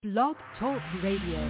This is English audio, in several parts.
Blog Talk Radio.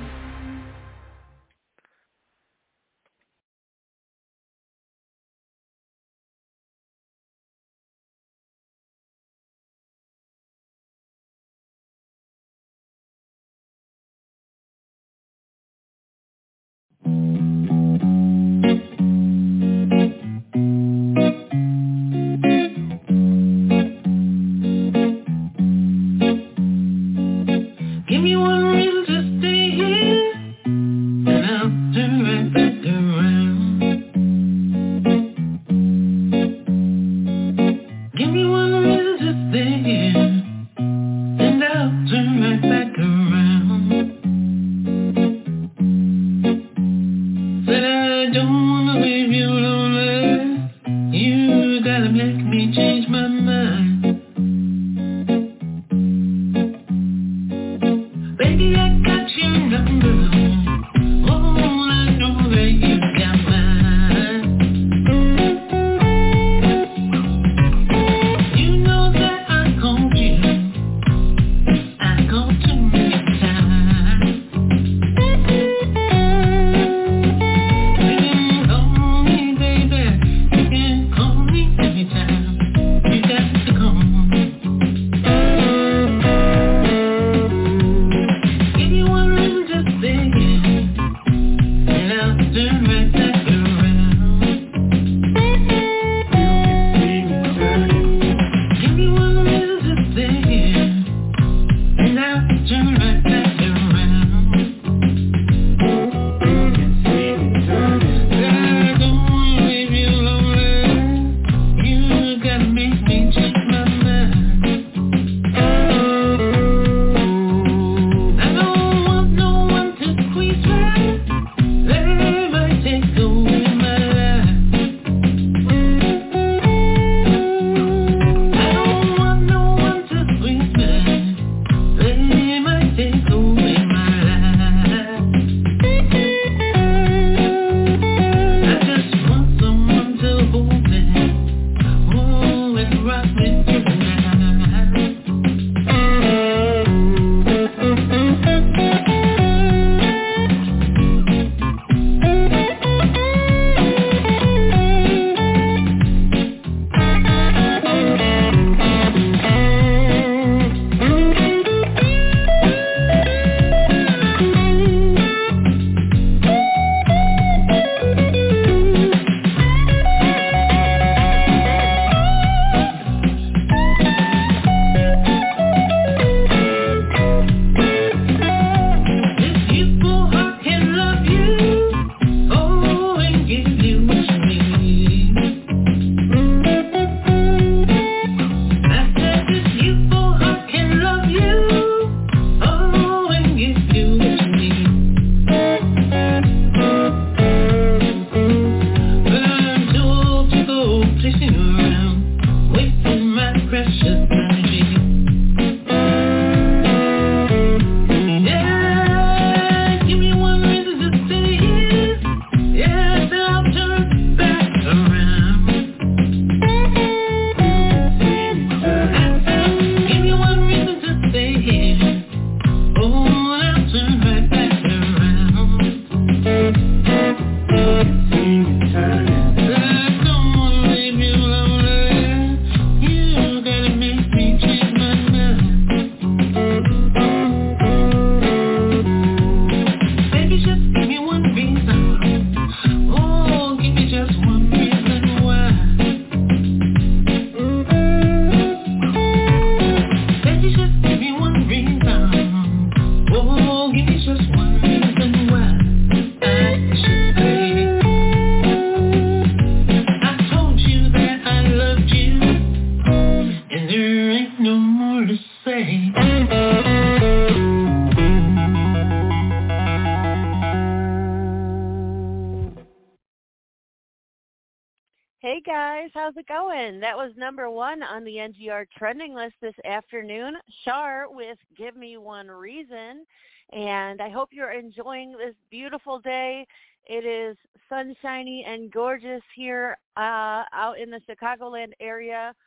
Hey guys, how's it going? That was number one on the NGR trending list this afternoon. Shar with Give Me One Reason. And I hope you're enjoying this beautiful day. It is sunshiny and gorgeous here out in the Chicagoland area.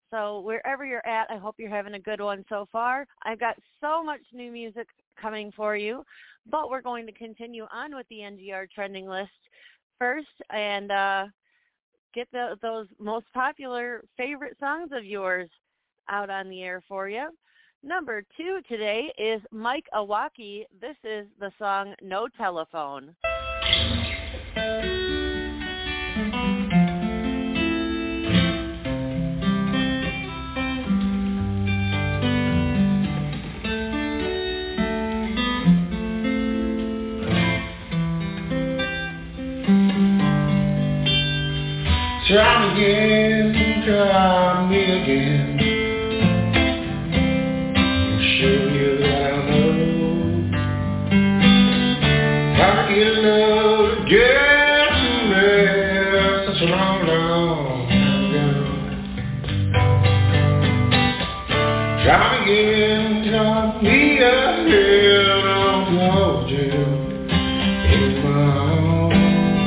So wherever you're at, I hope you're having a good one so far. I've got so much new music coming for you, but we're going to continue on with the NGR trending list first and get those most popular favorite songs of yours out on the air for you. Number 2 today is Mike Awaki. This is the song No Telephone. Try me again, try me again. I'll show you that I know. How to get love to get there such a long, long time ago. Try me again, try me again. I'll hold you in my arms.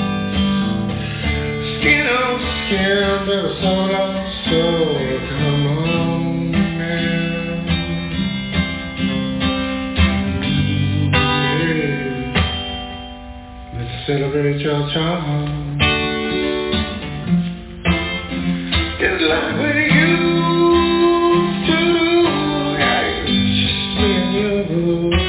Skin on skin, baby, so long, so come on now. Yeah. Let's celebrate your charm. It's like when you used to do, yeah, it's just me and you.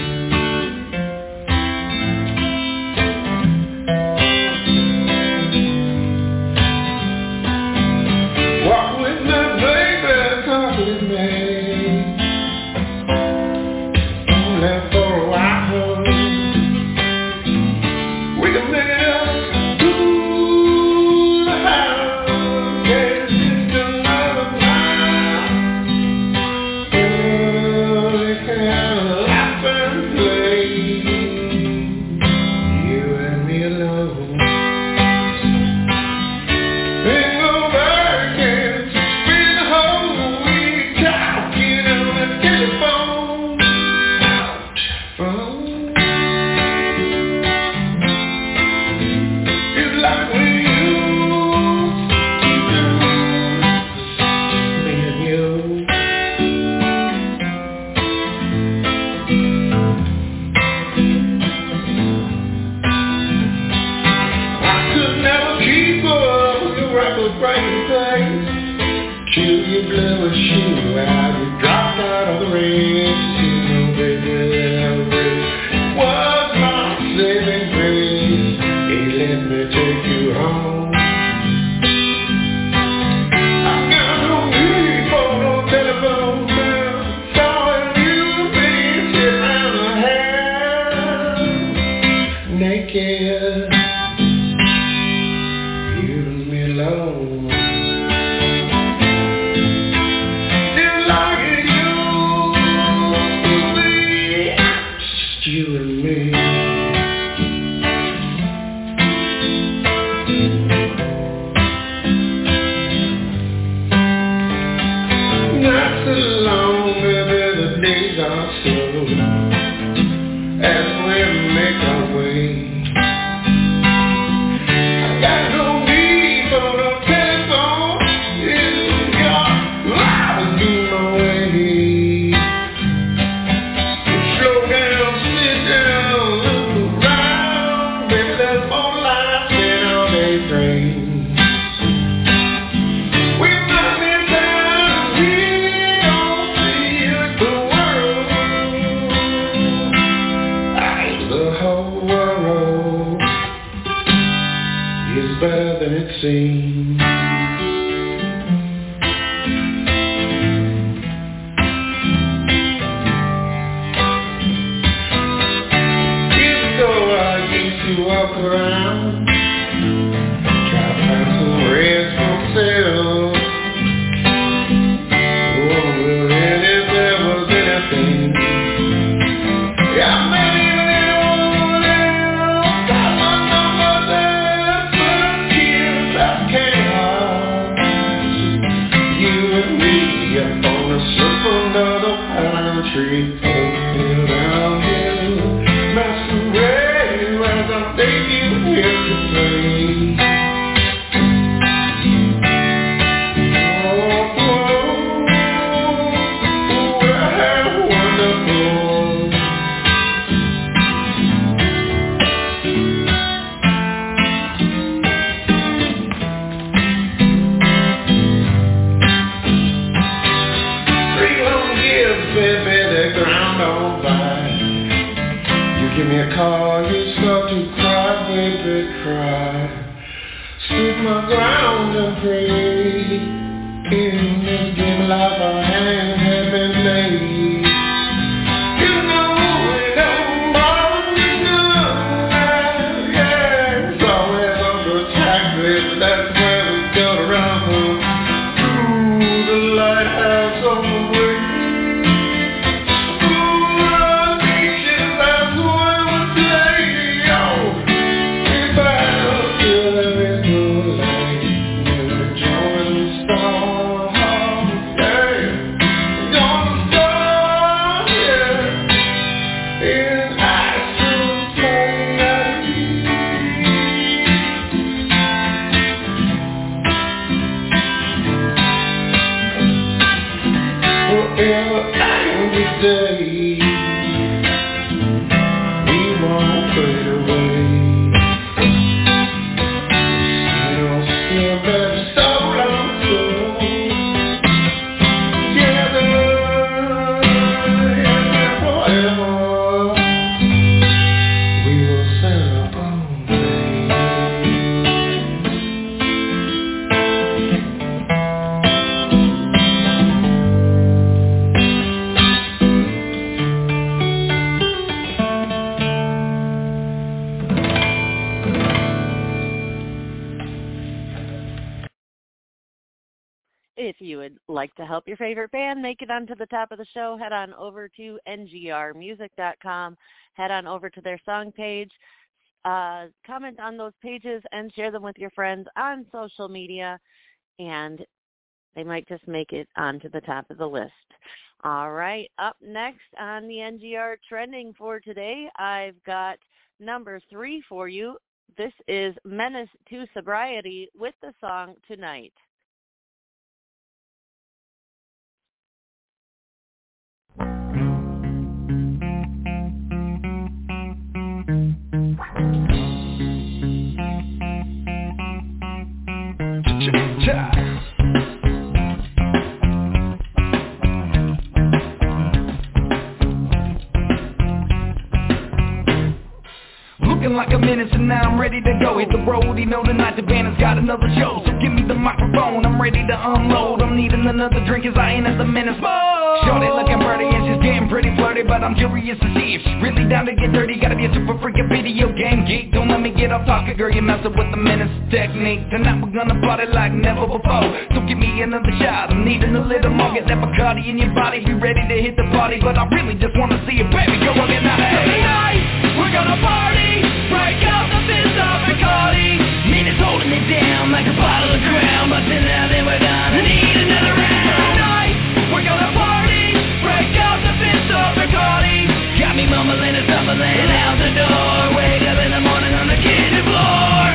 Walk with me, baby, talk with me. Only for a while. We can make it up to the house. Yeah, it's just another night. Oh, we can laugh and play. You and me alone. Single bird spend the whole week talking on the telephone. It's like we used to do, me and you. I could never keep up with the record-breaking pace. Till you blew a shoe out, you dropped out of the race. You know, baby, that race was my saving grace. Hey, let me take you home. I got no need for no telephone bill. Darling, you be sitting around the house naked. You and me alone. Just like it used to be. Just you and me. Not so long, baby, the days are slow as we make our way. I got no need for no telephone. It's your life do my way. Slow down, sit down, look around. Baby, there's more life than all day trains. We might be down, we don't see the world. The whole world is better than it seems. Years ago I used to walk around, try to find some rest for myself. Oh, and if there was anything, yeah, I made it anyone else. Got my number there, but kids I can't. You and me up on the slope under the pine tree, open down hill, masquerade as I think you here to Give me a call, you start to cry, baby, cry. Stood my ground and prayed. In this game of life our hands have been laid. You know it don't bother me none, yeah. It's always under attack, baby, that's where we got around through the lighthouse on the way. If you would like to help your favorite band make it onto the top of the show, head on over to ngrmusic.com, head on over to their song page, comment on those pages, and share them with your friends on social media, and they might just make it onto the top of the list. All right, up next on the NGR Trending for today, I've got number 3 for you. This is Menace to Sobriety with the song Tonight. Looking like a minute and now I'm ready to go. Hit the road, you know tonight the band has got another show. So give me the microphone, I'm ready to unload. I'm needing another drink as I enter the Menace mode. Shorty looking pretty and she's getting pretty flirty, but I'm curious to see if she's really down to get dirty. Gotta be a super freaking video game geek. Don't let me get off talking, girl, you're messing with the Menace technique. Tonight we're gonna party like never before. So give me another shot, I'm needing a little more. Get that Bacardi in your body, be ready to hit the party. But I really just wanna see you, baby, go on, get out of here. Tonight, we're gonna party, break out the fist of Bacardi. Menace holding it down like a bottle of Crown. But tonight then we're gonna need another round. Tonight, we're gonna party, break out the fist of Bacardi. Got me mumbling and stumbling out the door. Wake up in the morning on the kitchen floor.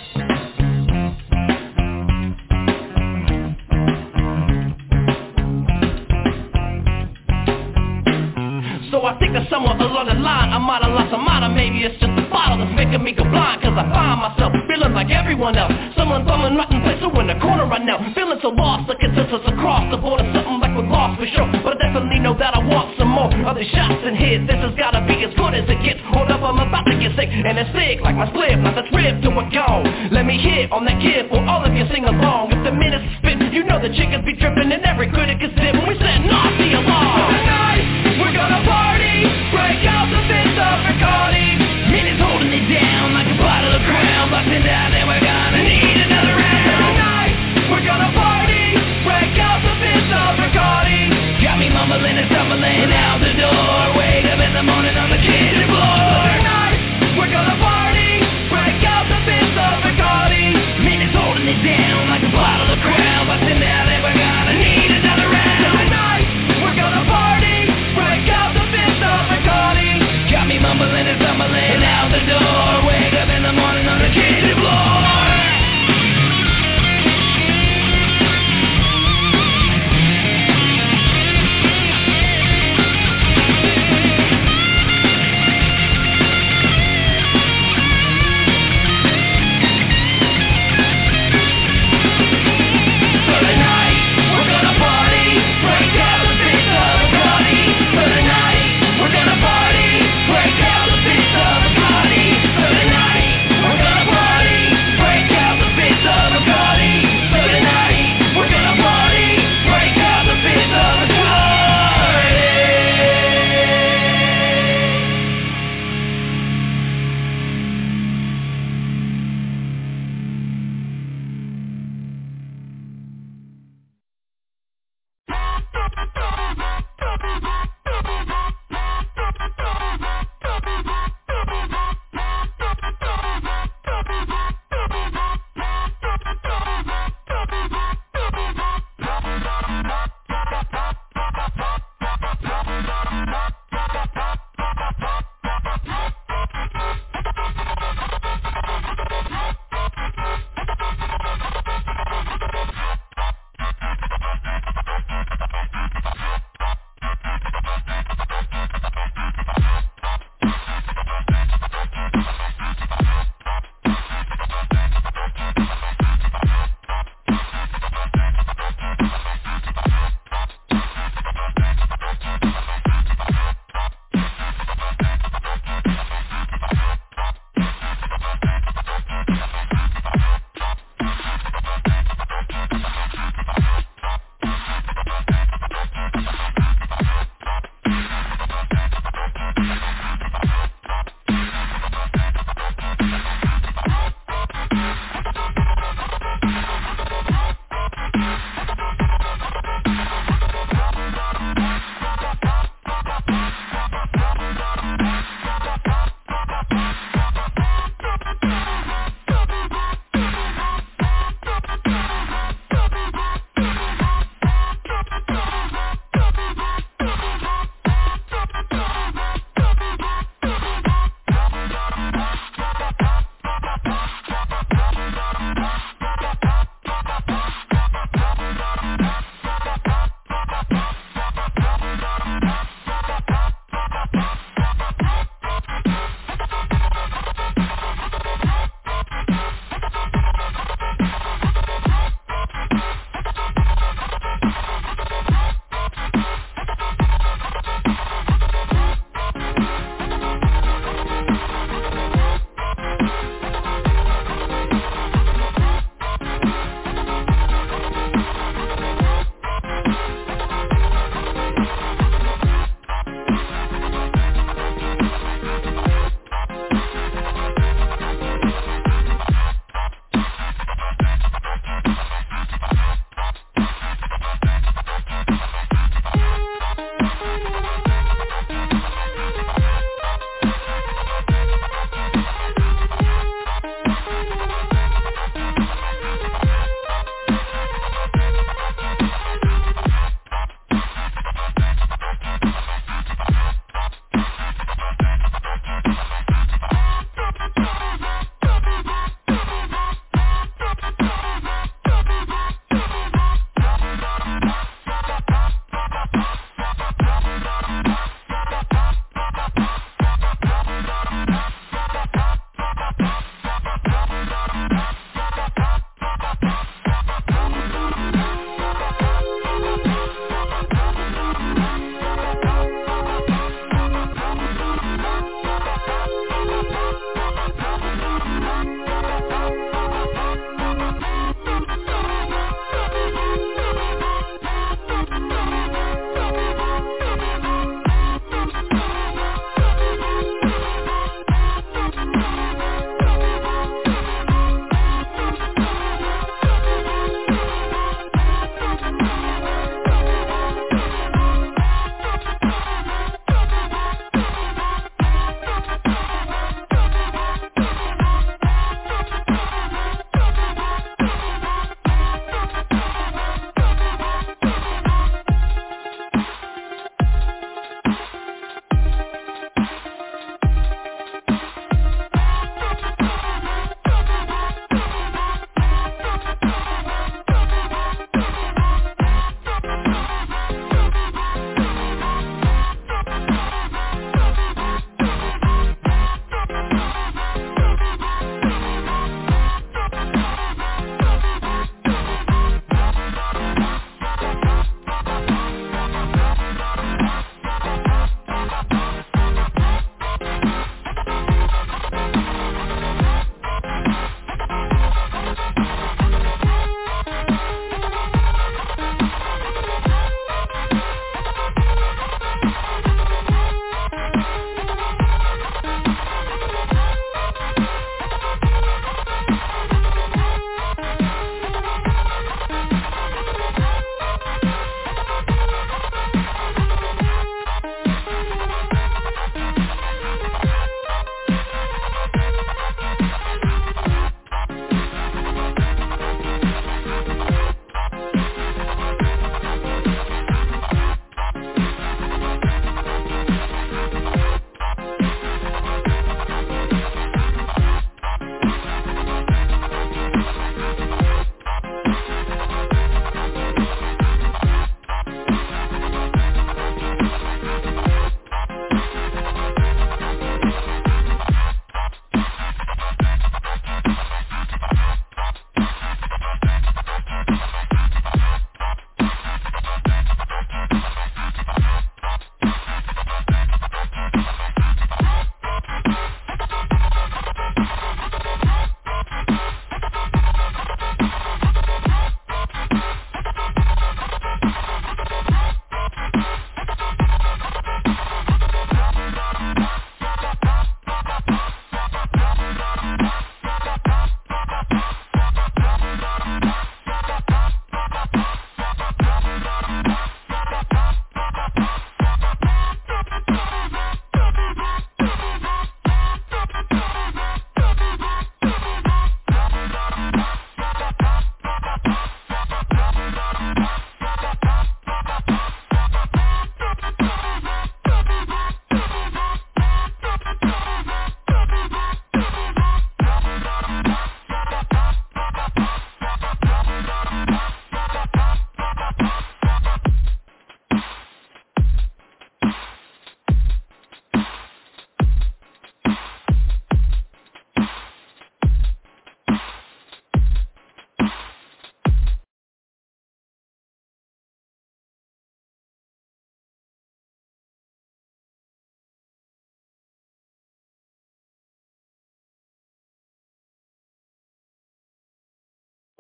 So I think that somewhere along the line I might have lost a mind, or maybe it's just a bottle that's making me go blind. Cause I find myself feeling like everyone else. Someone bumming right in place, so in the corner right now. Feeling so lost, the consensus across the board is something like we're lost for sure. But I definitely know that I want some more of the shots and hits. This has gotta be as good as it gets. Hold up, I'm about to get sick, and it's sick like my split. Not the trip to a gone. Let me hit on that kid for all of you sing along. If the minutes spin, you know the chickens be dripping and every critic is dim. We said not the alarm. Tonight, we're gonna party, break out the fist of Bacardi. Menace holding it down like a bottle of Crown. Busting down and we're gonna need another round. Tonight, we're gonna party, break out the fist of Bacardi. Got me mumbling and stumbling out the door. Wake up in the morning on the kitchen floor. Tonight, we're gonna party, break out the fist of Bacardi. Menace holding it down like a bottle of Crown. Busting down and we're gonna need another round.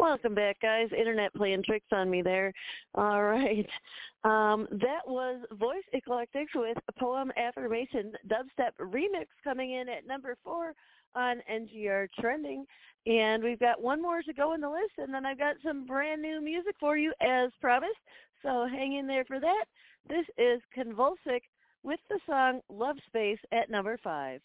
Welcome back, guys. Internet playing tricks on me there. All right. That was Voice Eclectics with Poem Affirmation Dubstep Remix coming in at number 4 on NGR Trending. And we've got one more to go in the list, and then I've got some brand new music for you as promised. So hang in there for that. This is Convulsic with the song Love Space at number 5.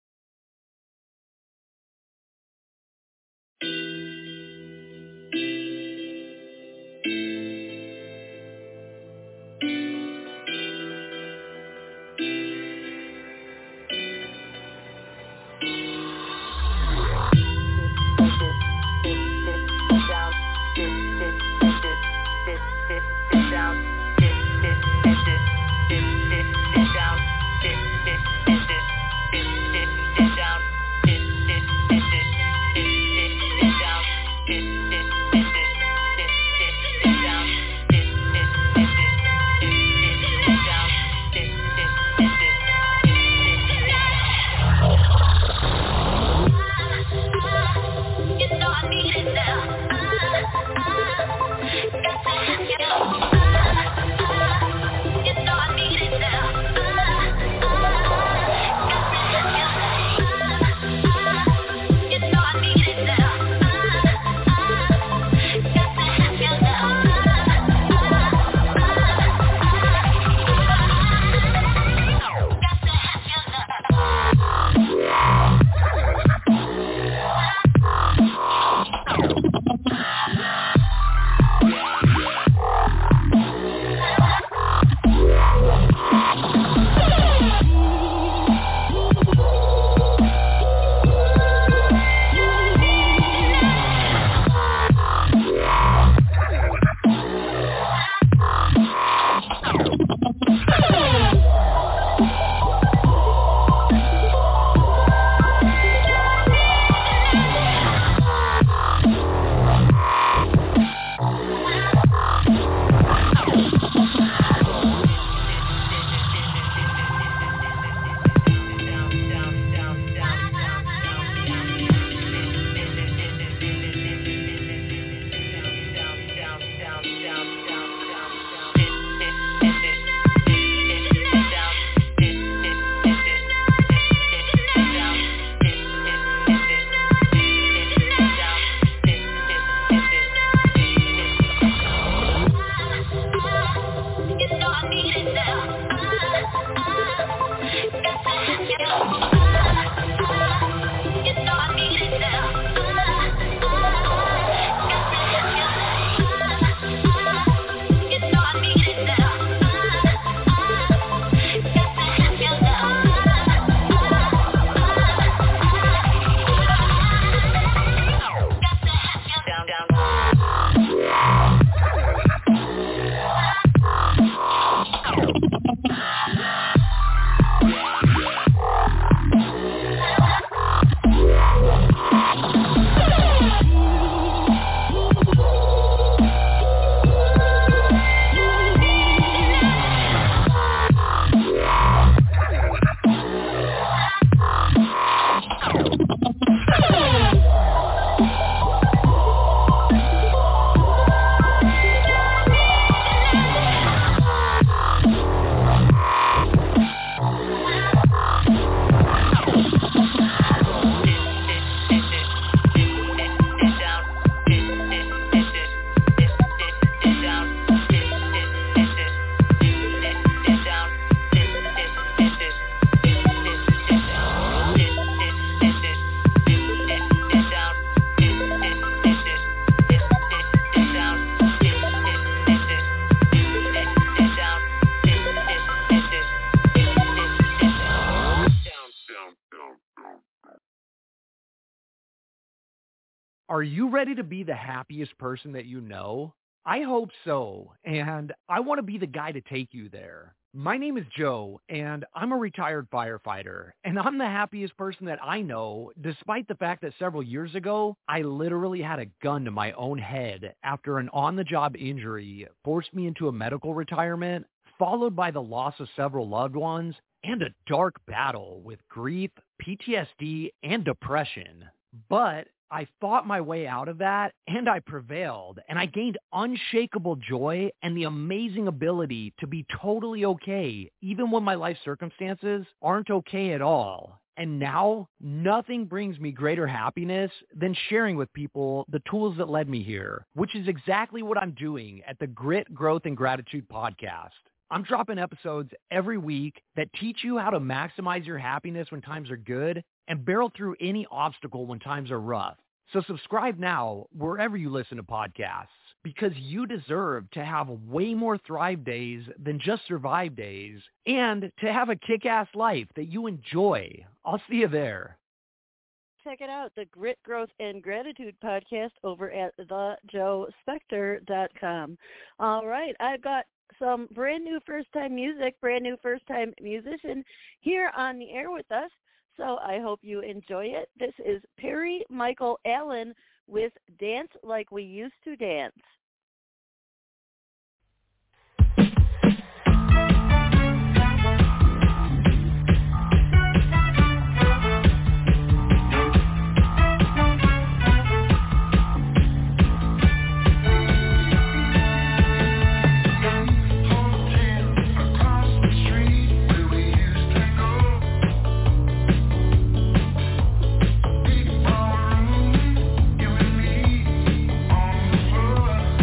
Are you ready to be the happiest person that you know? I hope so, and I want to be the guy to take you there. My name is Joe, and I'm a retired firefighter, and I'm the happiest person that I know, despite the fact that several years ago, I literally had a gun to my own head after an on-the-job injury forced me into a medical retirement, followed by the loss of several loved ones, and a dark battle with grief, PTSD, and depression. But I fought my way out of that, and I prevailed, and I gained unshakable joy and the amazing ability to be totally okay, even when my life circumstances aren't okay at all. And now, nothing brings me greater happiness than sharing with people the tools that led me here, which is exactly what I'm doing at the Grit, Growth, and Gratitude podcast. I'm dropping episodes every week that teach you how to maximize your happiness when times are good and barrel through any obstacle when times are rough. So subscribe now wherever you listen to podcasts, because you deserve to have way more thrive days than just survive days, and to have a kick-ass life that you enjoy. I'll see you there. Check it out, the Grit, Growth, and Gratitude podcast over at thejoespector.com. All right, I've got some brand new first-time music, brand new first-time musician here on the air with us. So I hope you enjoy it. This is Perry Michael Allen with Dance Like We Used to Dance. People room, you and me on the floor.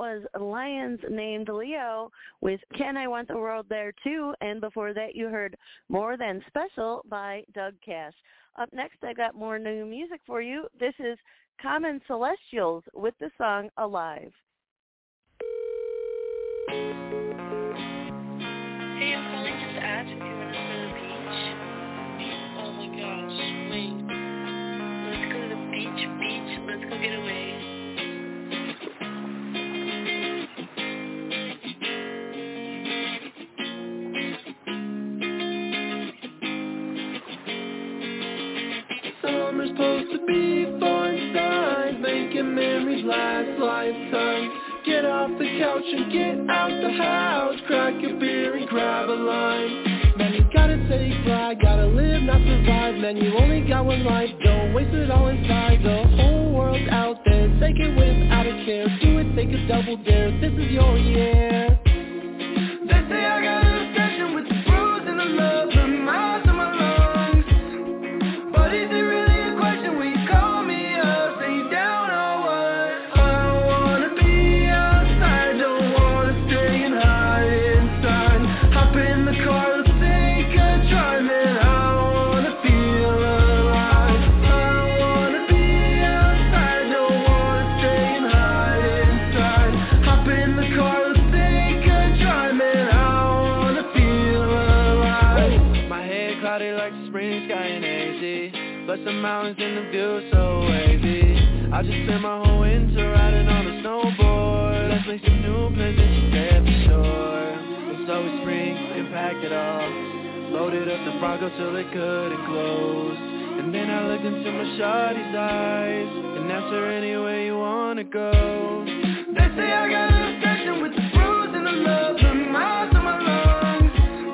was Lions Named Leo with Can I Want the World There Too? And before that, you heard More Than Special by Doug Cash. Up next, I got more new music for you. This is Common Celestials with the song Alive. Hey, I'm calling just to ask if you want to go to the beach. Oh my gosh, wait. Let's go to the beach. Let's go get away. Summer's supposed to be fun time, making memories last lifetime. Get off the couch and get out the house, crack a beer and grab a lime. Man, you gotta take flight, gotta live, not survive. Man, you only got one life, don't waste it all inside. The whole world's out there, take it without a care. Do it, take a double dare, this is your year. They say I got an obsession with the bruise and the love, the miles in my lungs. But is it really a question when you call me up, say you down or what? I don't wanna be outside, don't wanna stay and hide inside. Hop in the car, let's take a drive, man, I wanna feel alive. I don't wanna be outside, don't wanna stay and hide inside. Hop in the car, let's take a drive, man, I wanna feel alive. My head clouded like the spring sky in AC, but the mountains and the view so wavy. I just spent my whole winter riding on a snowboard. Let's make some new plans and she's there for sure. And so we spring and pack it all, loaded up the Bronco till it couldn't close. And then I looked into my shawty's eyes and asked her anywhere you wanna go. They say I got an obsession with the bruise and the love, the miles in my lungs.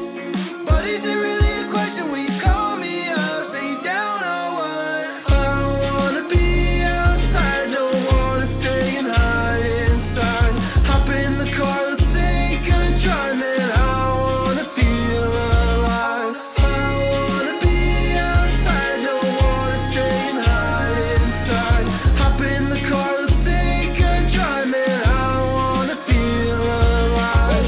But is it really a question when you call me up, say you down or what? I don't wanna be outside, don't wanna stay and hide inside. Hop in the car, let's take a drive, man, I wanna feel alive. I don't wanna be outside, don't wanna stay and hide inside. Hop in the car, let's take a drive, man, I wanna feel alive.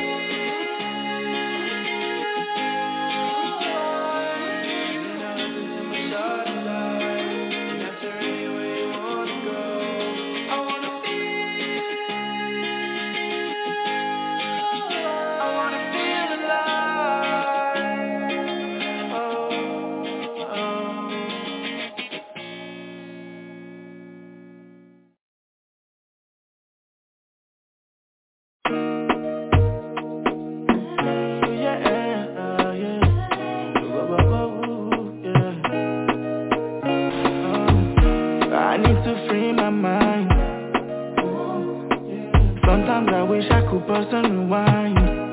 I need to free my mind. Sometimes I wish I could bust and rewind.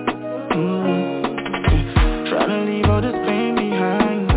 Try to leave all this pain behind,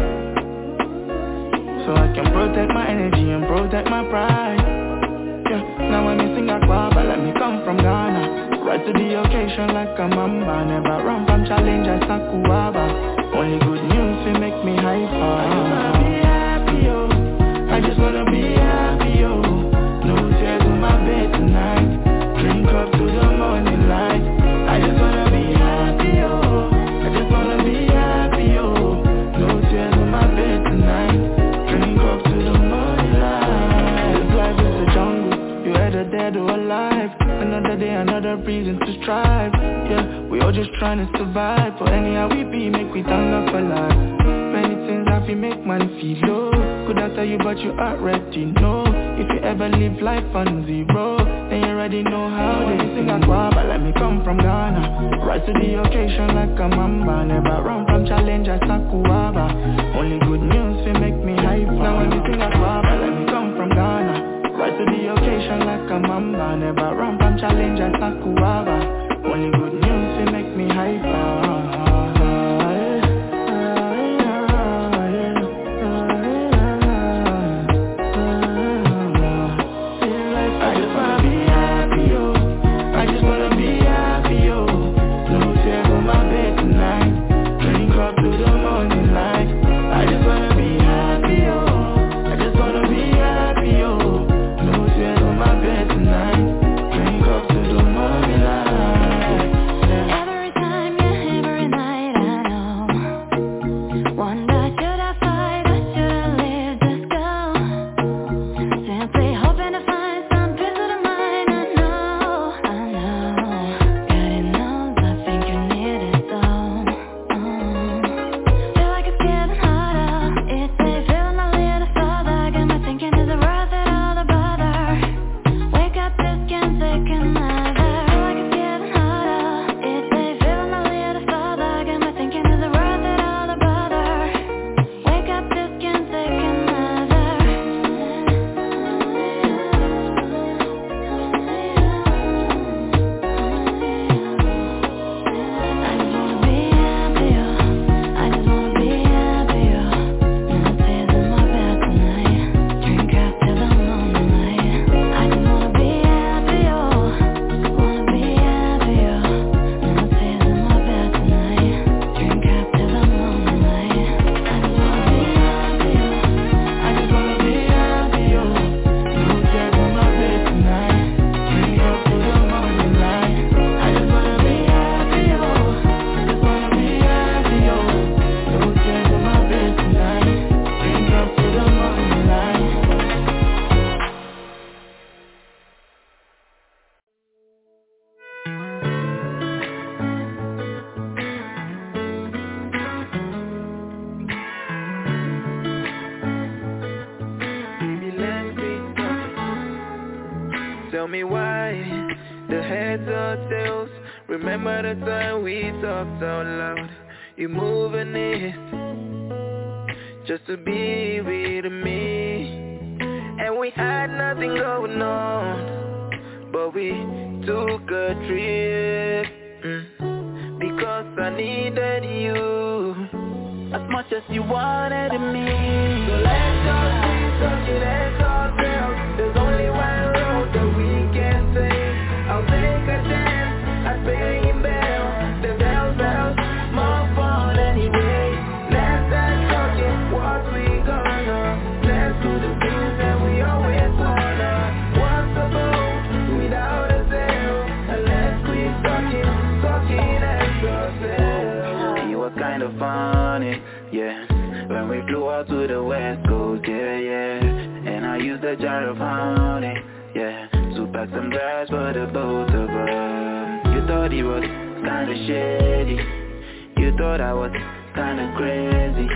so I can protect my energy and protect my pride. Yeah, now I'm missing a guava, let me come from Ghana. Right to the occasion like a mamba. Never run from challenge as Sakuaba. Only good news will make me hyper. I just wanna be happy, yo. I just wanna be happy, yo. No tears on my bed tonight. Drink up to the morning light. I just wanna be happy, yo. I just wanna be happy, yo. No tears on my bed tonight. Drink up to the morning light. This life is a jungle, you either dead or alive. Another day, another reason to strive. Yeah, we all just trying to survive. For anyhow we be, make we thank God for life. Many things have to make man feel low. Could I tell you but you already know. If you ever live life on zero, then you already know how they sing a guava. Let me come from Ghana. Right to the occasion like a mamba. Never run from challenge as Sakuaba. Only good news will make me hyper. Now when you sing a guava, let me come from Ghana. Right to the occasion like a mamba. Never run from challenge as Sakuaba. Only good news will make me hyper. To the ourselves. Remember the time we talked out loud. You moving it just to be with me. And we had nothing going on, but we took a trip because I needed you as much as you wanted me. So let's just be talking as ourselves. There's only one road that we can take. I'll take a chance, I pay him bail. The bells, more fun anyway. Let's start talking what we gonna. Let's do the things that we always wanna. What's the boat without a sail? And let's quit talking as ourselves. You were kind of funny, yeah, when we flew out to the west coast, yeah. And I used a jar of honey, yeah, to pack some gas for the both of us. You thought he was kinda shady, you thought I was kinda crazy,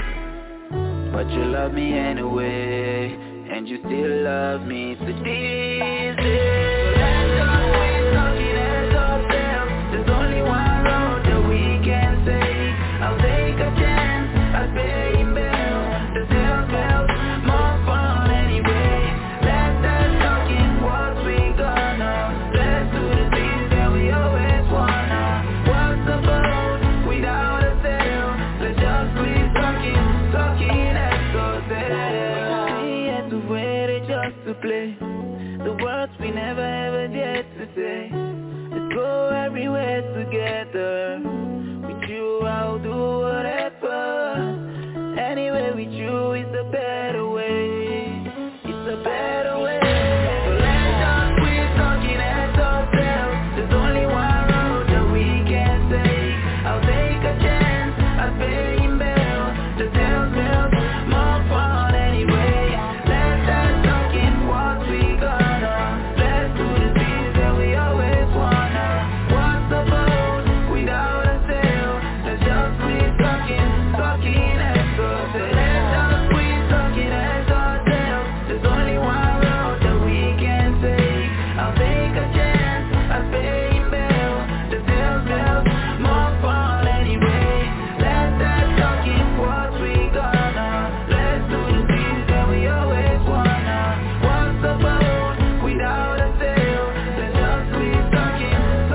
but you love me anyway, and you still love me. So these days, let's just quit talking as ourselves. There's only one road that we can take. I'll take a chance, I'll pay him bail. The sales bells, more fun anyway. Let's start talking what we gonna. Let's do the things that we always wanna. What's the boat without a sail? Let's just quit talking as ourselves. We had to wait just to play the words we never ever dared to say. Let's go everywhere together. With you I'll do whatever. Anyway with you is a better way. It's a better way. So let's just quit talking as ourselves. There's only one road that we can take. I'll take a chance, I'll pay him bail. The sales bells, more fun anyway. Let's start talking what we gonna. Let's do the things that we always wanna. What's the boat without a sail? Let's just quit talking as ourselves. Let's just quit talking as ourselves. There's only one road that we can take. I'll take a chance, I'll pay him bail. The sales bells, more fun anyway. Let's start talking what we gonna. Let's do the things that we always wanna. What's the boat without a sail? Let's just quit talking as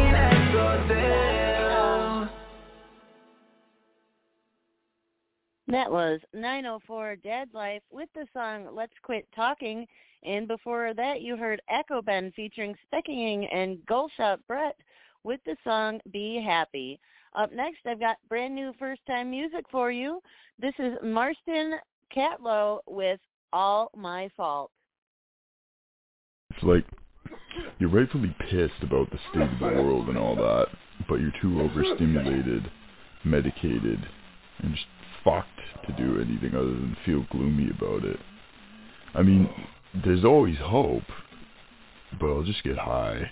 ourselves. That was 904 Dad's Life with the song Let's Quit Talking. And before that, you heard Echo Ben featuring Specking and Goldshot Brett with the song Be Happy. Up next, I've got brand new first-time music for you. This is Marston Catlow with All My Fault. It's like you're rightfully pissed about the state of the world and all that, but you're too overstimulated, medicated, and just fucked to do anything other than feel gloomy about it. I mean, there's always hope, but I'll just get high.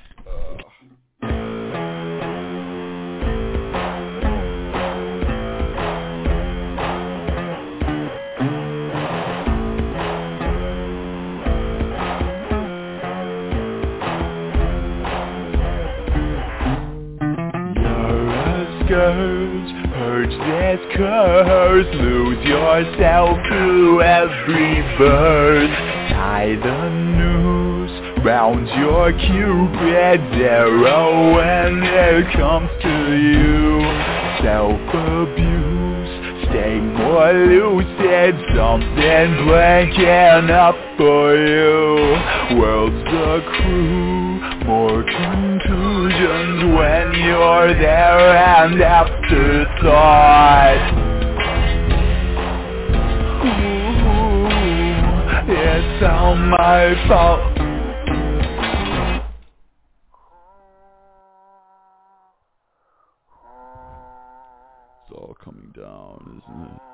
Scourge, purge that curse, lose yourself to every verse. Tie the noose round your cupid's arrow when it comes to you. Self-abuse, stay more lucid, something blanking up for you. World's a crew, more contusions when you're there and afterthought. Ooh, it's all my fault. It's all coming down, isn't it?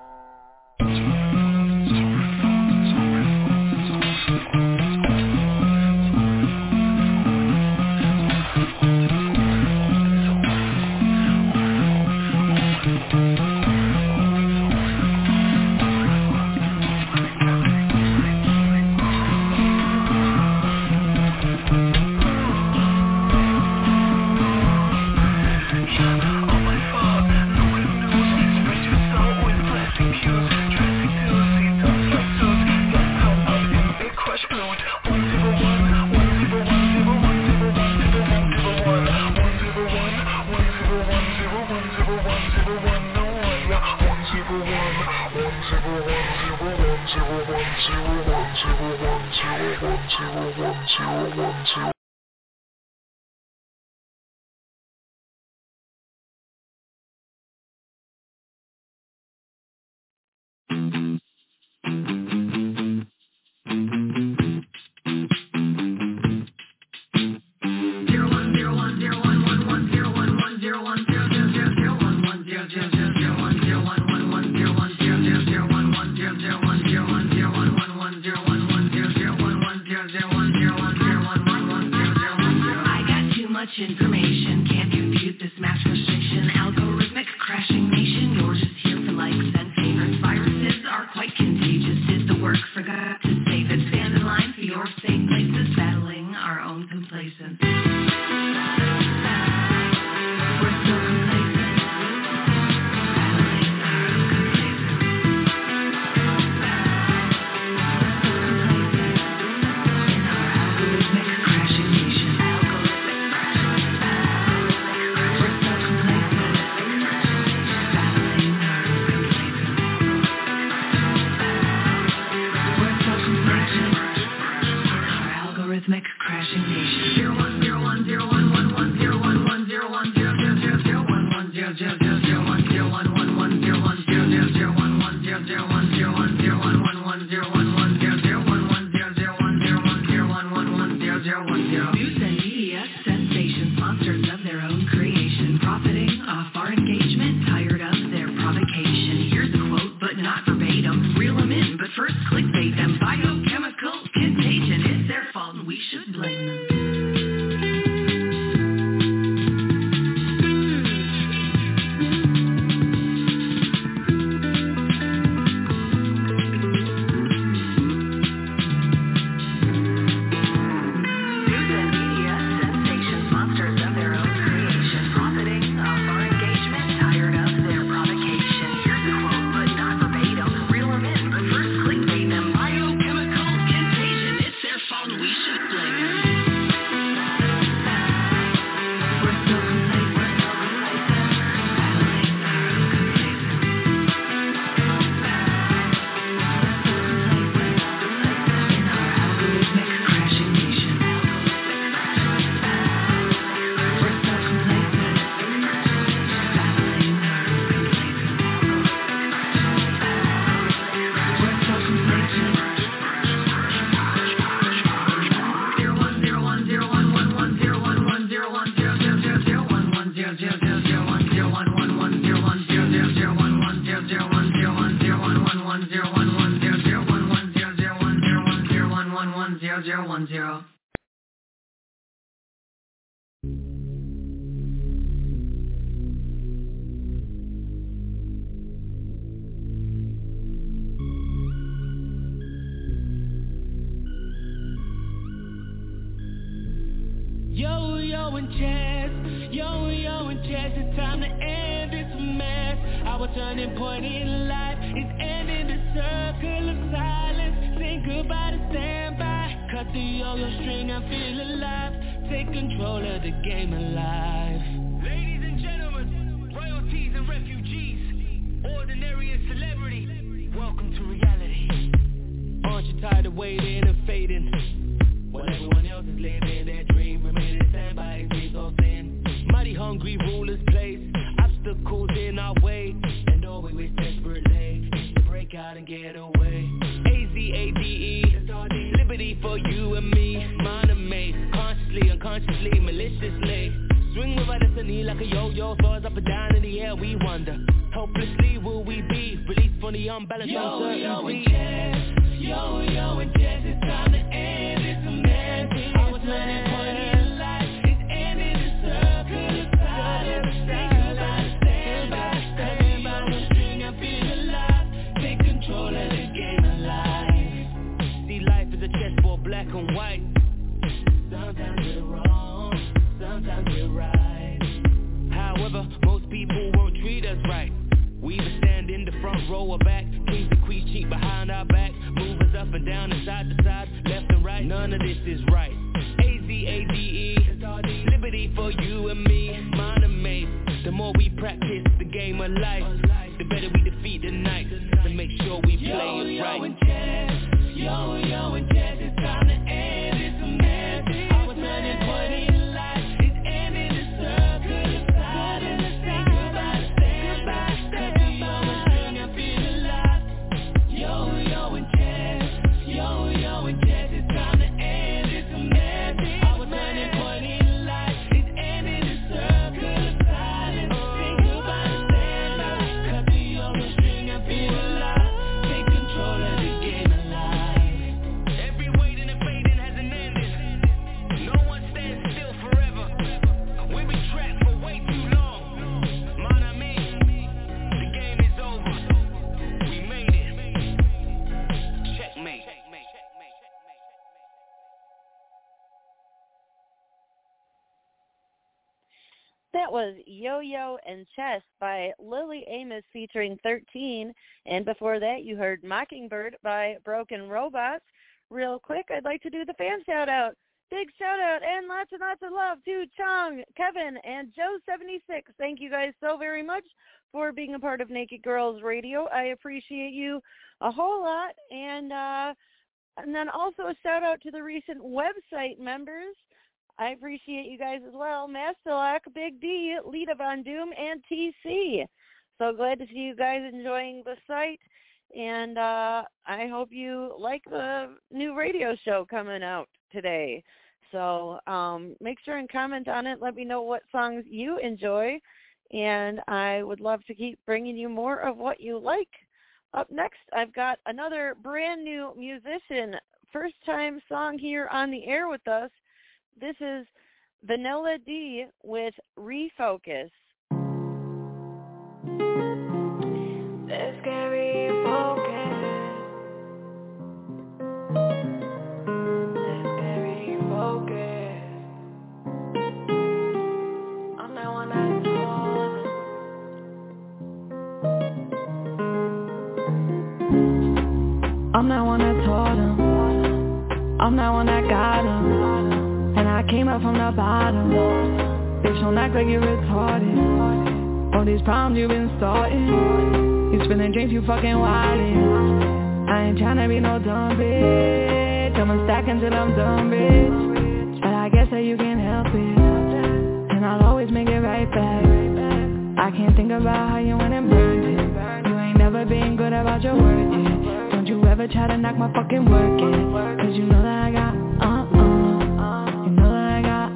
Information can't compute this mass frustration. Algorithmic crashing nation. You're just here for likes and favorites. Viruses are quite contagious. Did the work, forgot to save it. Stand in line for your safe places. Battling our own complacence. We're still complacent. Battling our own complacence. In our algorithmic crashing nation. Rhythmic crashing nation. 01011010101010101010101010101010101010101010101010101010101010101010101010101010101010101010101010101010101010101010101010101010101010101 News and media sensation, profiting off our engagement, tired of their provocation. Here's a quote, but not verbatim. Reel them in, but first clickbait them. Biochemical contagion. It's their fault and we should blame them. Yo and Chaz, it's time to end this mess. Our turning point in life is ending the circle of silence. Say goodbye to standby. Cut the yo-yo string, I feel alive. Take control of the game of life. Ladies and gentlemen, royalties and refugees, ordinary and celebrity, welcome to reality. Aren't you tired of waiting and fading? While everyone else is living their dream, remaining standby, it's all thin. Mighty hungry rulers place obstacles in our way, and all we wish desperately is to break out and get away. AZADE, liberty for you and me, mind and made, consciously, unconsciously, maliciously. Swing with our destiny like a yo-yo, throws up and down in the air, we wonder. Helplessly will we be released from the unbalanced uncertainty. Yo and Jazz, it's time to end this mess. Our turning point in life is ending the circle of silence. Say goodbye to standby. Stand by the string, I feel alive. Take control of the game of life. See, life is a chessboard, black and white. Sometimes we're wrong, sometimes we're right. However, most people won't treat us right. We either stand in the front row or back. Kings and queens cheat behind our back. Move us up and down and side to side, left and right. None of this is right. AZADE, liberty for you and me, mind and made. The more we practice practice the game of life, the better we defeat the night. To make sure we play it right. And chess, yo and chess, it's time to end this mess. I was running for the life, it's ending the circle of silence. Say goodbye, cut the over string and feel alive. Yo and chess, it's time to end this mess. I was running for the life, it's ending the circle of silence. Say goodbye, cut the over string and feel alive. Take control of the game alive. Every waiting and fading has an ending. No one stands still forever. We've been trapped for way too long. Mon ami, the game is over. We made it. Checkmate. That was Yo-Yo and Chess by Lily Amos featuring 13. And before that, you heard Mockingbird by Broken Robots. Real quick, I'd like to do the fan shout-out. Big shout-out and lots and lots of love to Chong, Kevin, and Joe76. Thank you guys so very much for being a part of Naked Girls Radio. I appreciate you a whole lot. And then also a shout-out to the recent website members. I appreciate you guys as well. Mastalak, Big D, Lita Von Doom, and TC. So glad to see you guys enjoying the site. And I hope you like the new radio show coming out today. So make sure and comment on it. Let me know what songs you enjoy. And I would love to keep bringing you more of what you like. Up next, I've got another brand new musician. First time song here on the air with us. This is Vanilla D with Refocus. Let's get refocused. Let's get refocused. I'm not one that told. I'm not one that told him. I'm not one that got him. And I came up from the bottom. Bitch, don't act like you're retarded. All these problems you've been starting. You spilling drinks, you fucking wildin'. I ain't tryna be no dumb bitch. I'ma stack until I'm done, bitch. But I guess that you can't help it. And I'll always make it right back. I can't think about how you went and burned it. You ain't never been good about your work, yeah. Don't you ever try to knock my fucking work, yeah. Cause you know that I got, You know that I got,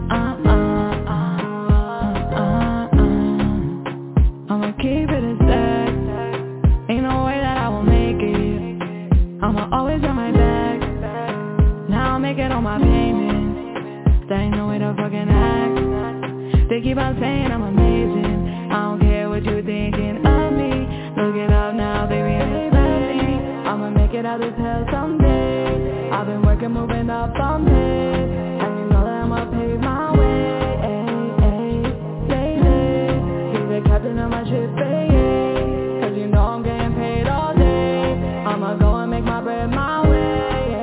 I'ma keep it a stack. Ain't no way that I will make it. I'ma always have my back. Now I'll make it on my payments. There ain't no way to fucking act. They keep on saying I'm amazing. I don't care what you thinking of me. Look it up now, baby, it's me. I'ma make it out of hell someday. I've been working, moving up on it. And you know that I'ma pave my way. Lady, be the captain of my ship, baby. Cause you know I'm getting paid all day. I'ma go and make my bread my way.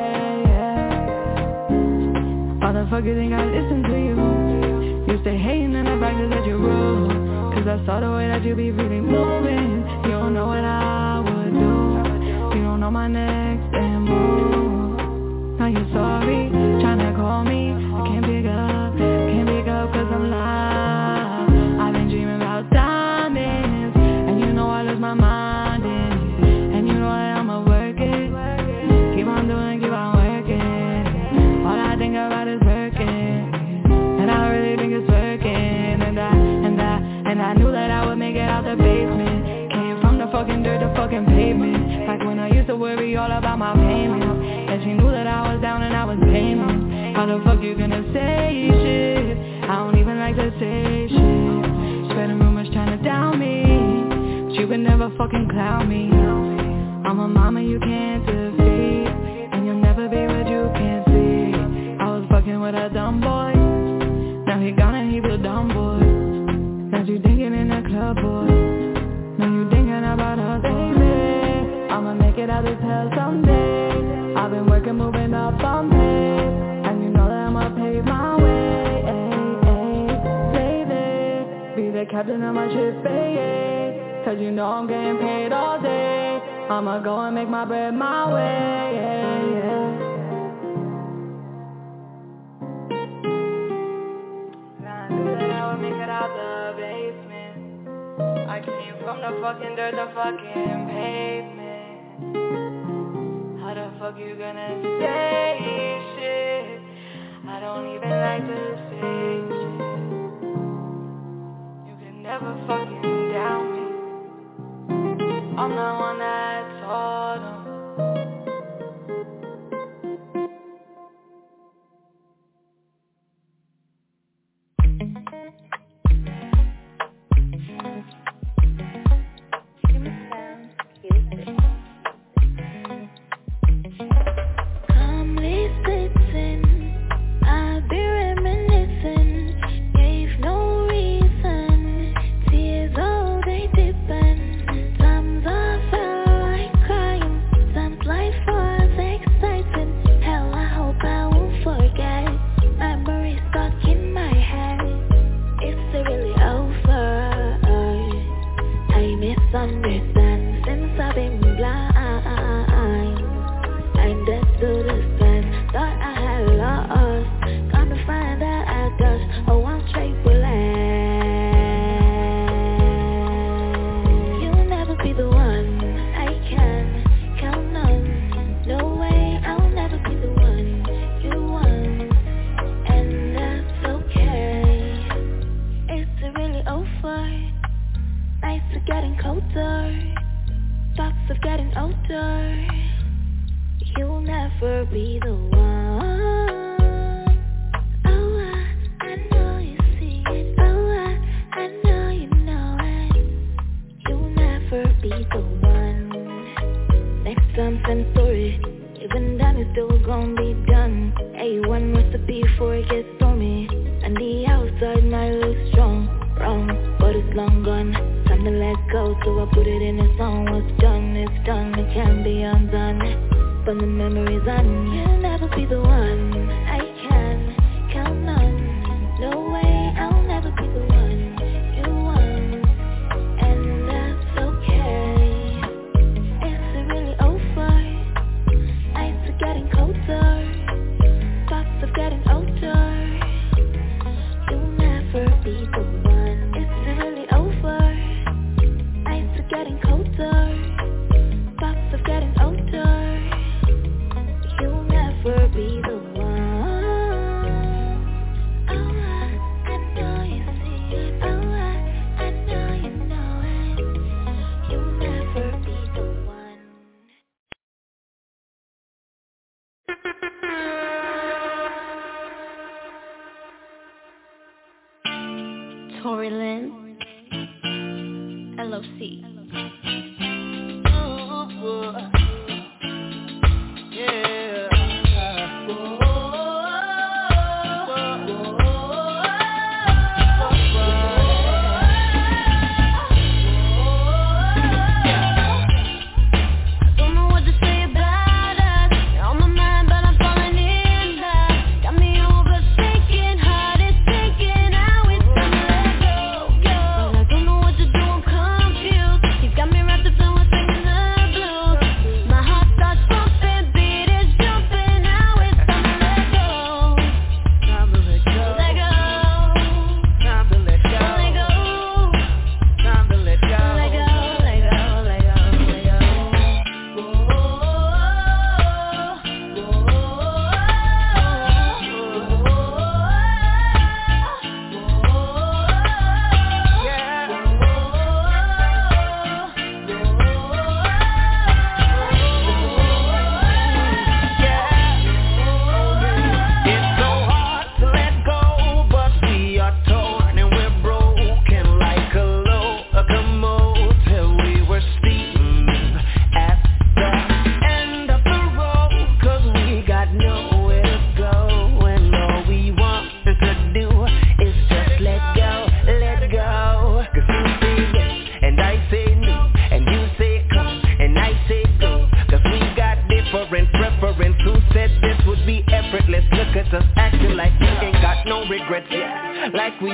Why the fuck you think I listen to you? You stay hating and the fact is that you're rude. Cause I saw the way that you be really moving. You don't know what I would do. You don't know my next and move. Now you're sorry, tryna call me. I can't pick up cause I'm live. I've been dreaming about diamonds. And you know I lose my mind in it. And you know that I'ma work it. Keep on doing, keep on working. All I think about is working. And I really think it's working. And I knew that I would make it out the basement. Came from the fucking dirt to fucking pavement. Like when I used to worry all about my payments. And she knew that I was down and I was paying. How the fuck you gonna say shit? I don't even like to say shit. Spreading rumors trying to down me. But you could never fucking clown me. I'm a mama you can't defeat. And you'll never be what you can't see. I was fucking with a dumb boy. Now he gone and he feel dumb boy. Now you thinking in the club, boy. Now you thinking about her, baby. I'ma make it out of hell someday. I've been working, moving up on it. And you know that I'ma pave my way. Lady, be the captain of my ship, yeah. Cause you know I'm getting paid all day. I'ma go and make my bread my way, yeah. I came from the fucking dirt, the fucking pavement. How the fuck you gonna say shit? I don't even like to say shit. You can never fucking doubt me. I'm the one that taught them. Tory Lynn, LOC. Got me wrapped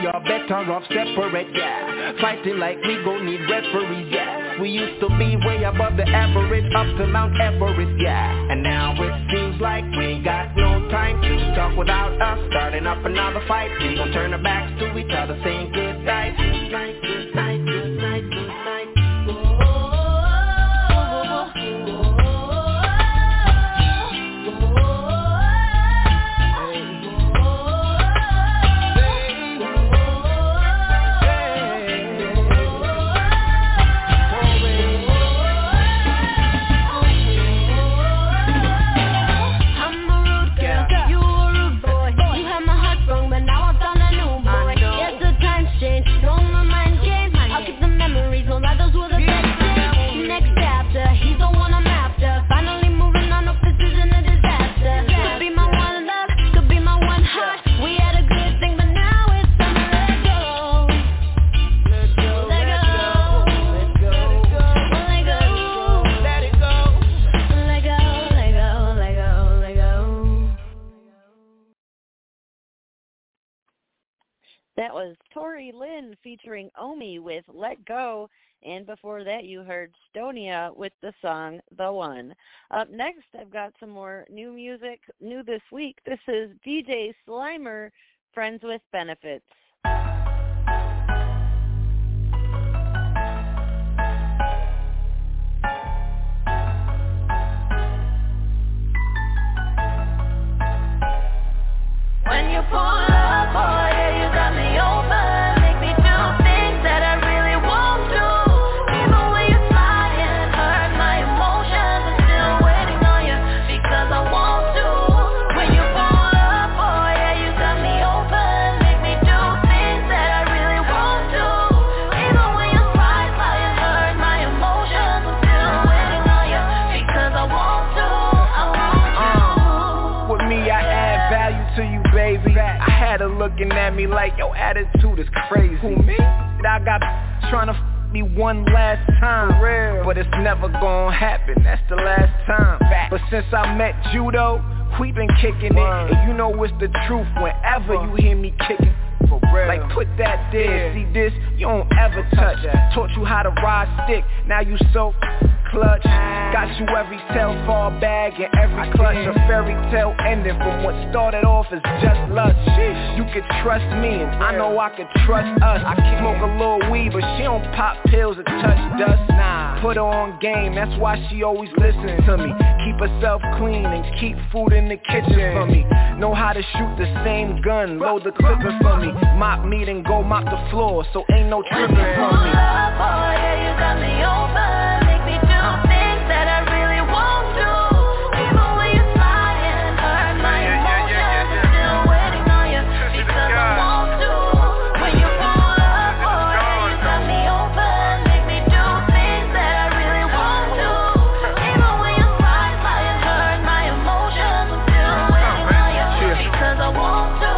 we are better off separate, yeah. Fighting like we gon' need referees, yeah. We used to be way above the average, up to Mount Everest, yeah. And now it seems like we ain't got no time to talk without us starting up another fight. We gon' turn our backs to each other, saying good night, good night, good night, good night, good night. That was Tori Lynn featuring Omi with Let Go, and before that you heard Stonia with the song The One. Up next, I've got some more new music, new this week. This is DJ Slimer, Friends with Benefits. When you pull up, boy, yeah, you got me over. Make me do things that I really won't do. Even when you fly and hurt my emotions, I'm still waiting on you because I want to. When you pull up, boy, yeah, you got me over. Make me do things that I really won't do. Even when you fly and hurt my emotions, I'm still waiting on you because I want to. I want to. With me, I add value to you, baby. I had her looking at me like your attitude is crazy. Who, me? I got trying to me one last time, but it's never gonna happen. That's the last time. But since I met Judo, we been kicking it, and you know it's the truth. Whenever you hear me kicking, for real. Like put that there, see this, you don't ever touch. Taught you how to ride stick, now you so clutch. Got you every tell-fall bag and every clutch. A fairy tale ending from what started off as just lust. You could trust me and I know I could trust us. I can smoke a little weed but she don't pop pills or touch dust. Nah, put her on game, that's why she always listens to me. Keep herself clean and keep food in the kitchen for me. Know how to shoot the same gun, load the clipper for me. Mop me then go mop the floor, so ain't no tripping for me. Oh yeah, you got me over. Make me do things that I really won't do. Even when you fly and hurt my emotions, I'm still waiting on you because I want to. When you pull up, oh yeah, you got me over. Make me do things that I really won't do. Even when you fly and hurt my emotions, I'm still waiting on you because I want to.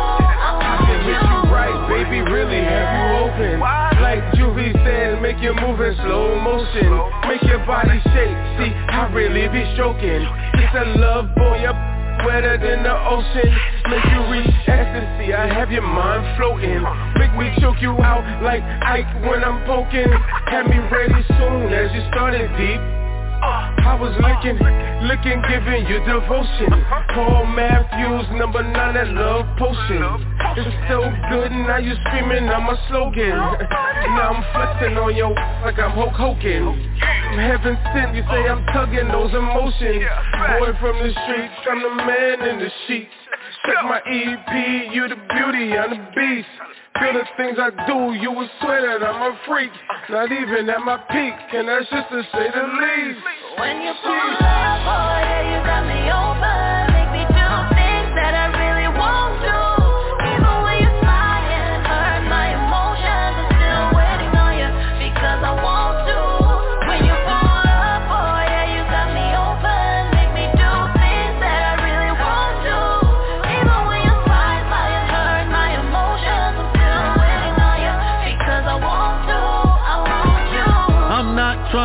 Baby, really have you open. Like Juvie said, make you move in slow motion. Make your body shake, see, I really be stroking. It's a love boy, up wetter than the ocean. Make you reach ecstasy, I have your mind floating. Make me choke you out like Ike when I'm poking. Have me ready soon as you started deep. I was licking, giving you devotion. Paul Matthews, number 9, that love potion. It's so good, now you screaming, I'm a slogan. Now I'm flexing on your like I'm Hulk Hogan. I'm heaven sent, you say I'm tugging those emotions. Boy from the streets, I'm the man in the sheets. Check my EP, you the beauty, I'm the beast. Feel the things I do, you would swear that I'm a freak. Not even at my peak, and that's just to say the least. When you pull up, oh yeah, you got me over. Make me do things that I really won't do. Even when you fly and hurt my emotions, I'm still waiting on you because I want to. When you pull up, oh yeah, you got me over. Make me do things that I really won't do. Even when you fly and hurt my emotions, I'm still waiting on you because I want to. I want you. I'm not trying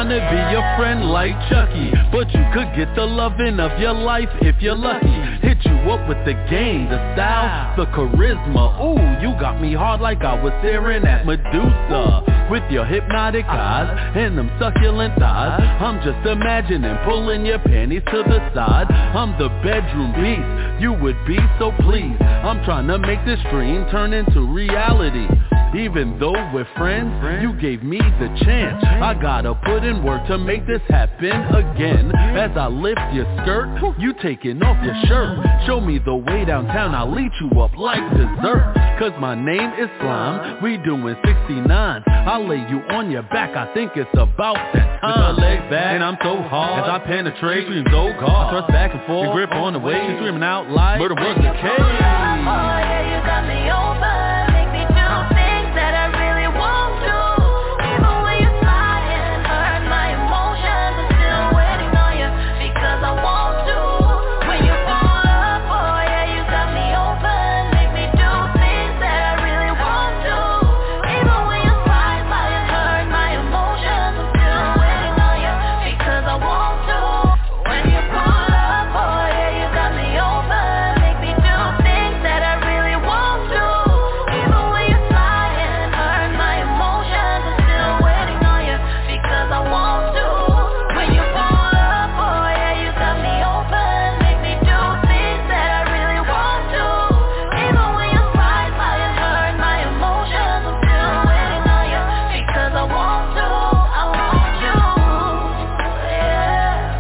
trying to be your friend like Chucky, but you could get the loving of your life if you're lucky. Hit you up with the game, the style, the charisma. Ooh, you got me hard like I was staring at Medusa. With your hypnotic eyes and them succulent thighs, I'm just imagining pulling your panties to the side. I'm the bedroom beast, you would be so pleased. I'm trying to make this dream turn into reality. Even though we're friends, you gave me the chance. I gotta put in work to make this happen again. As I lift your skirt, you taking off your shirt. Show me the way downtown, I'll eat you up like dessert. Cause my name is Slime, we doing 69. I'll lay you on your back, I think it's about that time. With her legs back, and I'm so hard. As I penetrate, scream so hard. I thrust back and forth, and grip on the waist. She's screaming out like murder was the case. Oh yeah, you got me over. Make me do things that I really won't do. Even when you smile and hurt my emotions, I'm still waiting on you because I want to. When you pull up, oh yeah, you got me open. Make me do things that I really won't do. Even when you smile and hurt my emotions, I'm still waiting on you because I want to. When you pull up, oh yeah, you got me open. Make me do things that I really won't do. Even when you smile and hurt my emotions, I'm still waiting on you because I want to. When you pull up, oh yeah, you got me open. Make me do things that I really won't do. Even when you smile and hurt my emotions, I'm still waiting on you because I want to. I want you, yeah.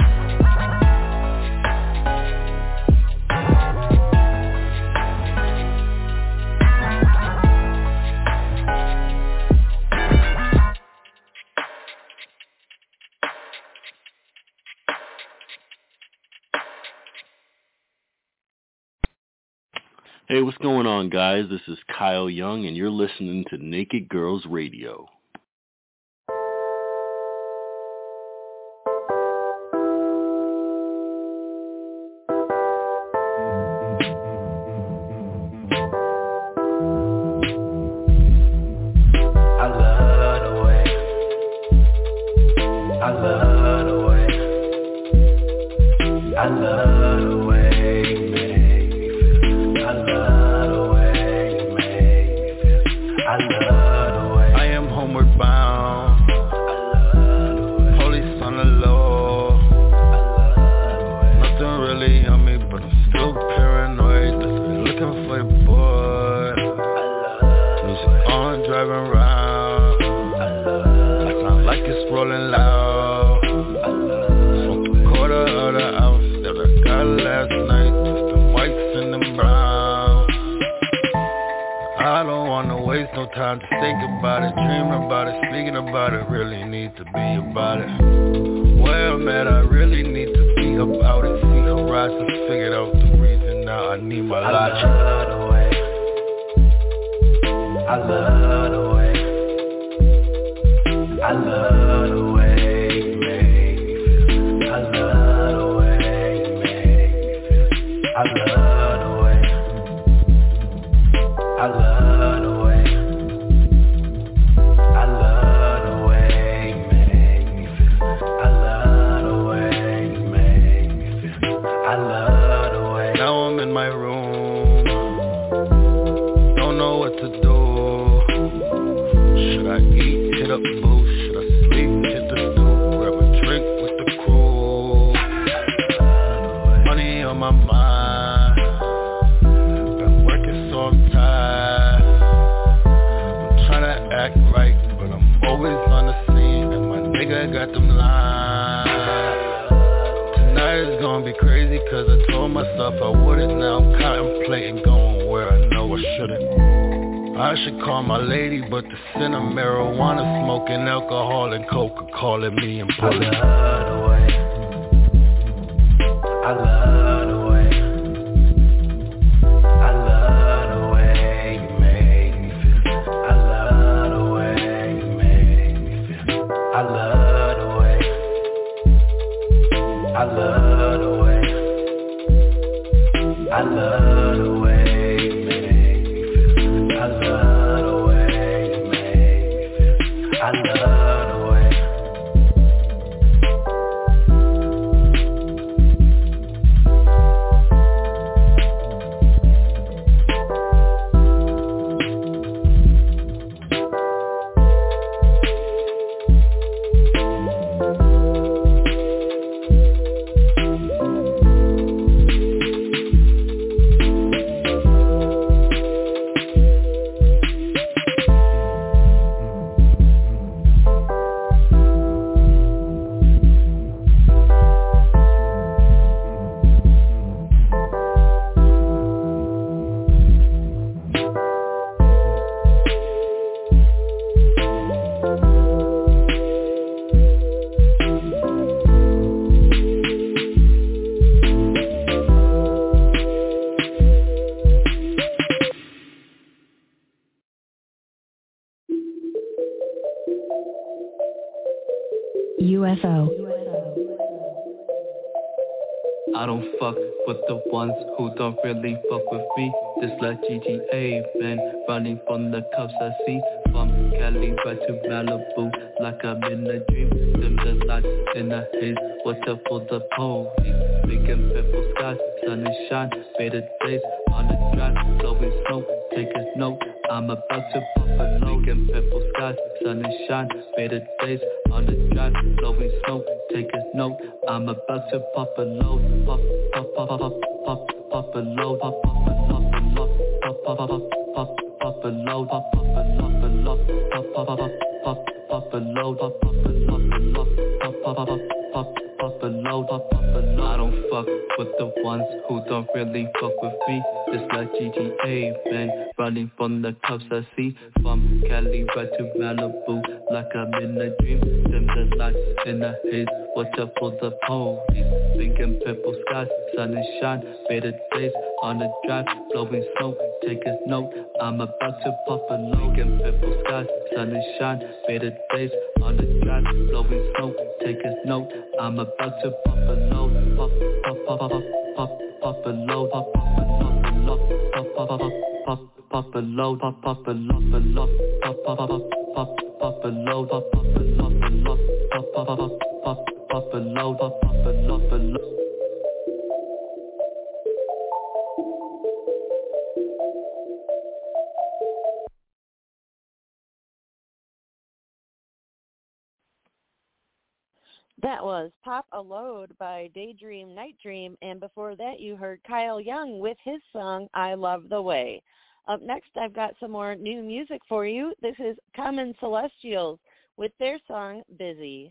Hey, what's going on, guys? This is Kyle Young, and you're listening to Naked Girls Radio. I love the way. I love the way. I love the way you make me feel. I love the way you make me feel. I love the way. I am homeward bound. I love the way. Police on the low. I love the way. Nothing really on me, but I'm still paranoid. Just looking for your boy. Music on, driving around. I sound like it's rolling loud. Smoke a quarter of the ounce that I got last night. Just them whites and them browns. I don't wanna waste no time to think about it, dreaming about it, speaking about it. Really need to be about it. Where I'm at, I really need to be about it. See horizons, figured out the reason now I need my life. I love the way. I love the way. I love the way you make me feel. I love the way you make me feel. I love the way. I love the way. I love the way you make me feel. I love the way you make me feel. I love the way. Now I'm in my room, don't know what to do. Should I eat, hit up booze? Should I sleep, hit the stoop? Grab a drink with the crew. Money on my mind, been working so I'm tired. I'm tryna act right, but I'm always on the scene, and my nigga got them lines. Tonight is gonna be crazy, cause I told myself I wouldn't. Now I'm contemplating going where I know I shouldn't. I should call my lady, but the scent of marijuana, smoking alcohol and coke are calling me and pulling. I love the way. I love the way. I love the way you make me feel. I love the way you make me feel. I love the way. I love the way. I love the way you make me feel. I love the way you make me feel. I love the way. UFO. I don't fuck with the ones who don't really fuck with me. Just like GTA, man, running from the cops I see. From Cali right to Malibu, like I'm in a dream. Dim the lights in the haze, what's up for the police? Big and purple skies, sun and shine, faded days on the drive, blowing smoke, take a note. I'm about to pop a load. Big and purple skies, sun and shine, faded days on the drive, blowing smoke, take a note. I'm about to pop a load, pop, pop, pop, pop, pop, pop a load, pop, pop, pop, pop, pop, pop, pop, pop, pop a load, pop, pop, pop a load, pop, pop, pop, pop, pop a load, pop, pop, pop a load, pop, pop, pop, pop, pop a load, pop, pop a load. I don't fuck with the ones who don't really fuck with me. Just like GTA, man, running from the cops I see. From Cali right to Malibu, like I'm in a dream. Dim the lights in the haze, watch out for the police. Pink and purple skies, sun and shine, faded days on the drive, blowing smoke, take a note. I'm about to pop a load. Pink and purple skies, sun and shine, faded days on the drive, blowing smoke, take a note. I'm about to pop a load, pop, pop, pop, pop, pop, pop a load, pop, pop, pop a load, pop, pop, pop, pop, pop a load, pop, pop a load, pop, pop, pop, pop, pop a load, pop, pop a load, pop, pop, pop, pop, pop a load, pop, pop a load. That was Pop a Load by Daydream Night Dream, and before that you heard Kyle Young with his song, I Love the Way. Up next, I've got some more new music for you. This is Common Celestials with their song, Busy.